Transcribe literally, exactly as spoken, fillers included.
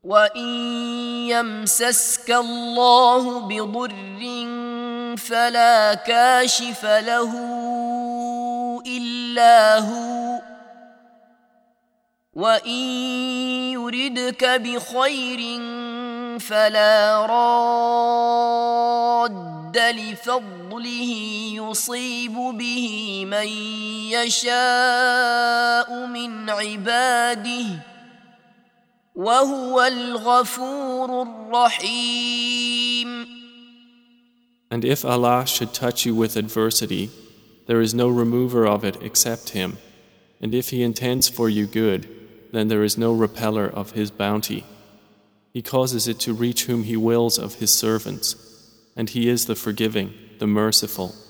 وإن يمسسك الله بضر فلا كاشف له إلا هو وإن يردك بخير فلا راد لفضله يصيب به من يشاء من عباده وهو الغفور الرحيم. And if Allah should touch you with adversity, there is no remover of it except Him. And if He intends for you good, then there is no repeller of His bounty. He causes it to reach whom He wills of His servants, and He is the forgiving, the merciful.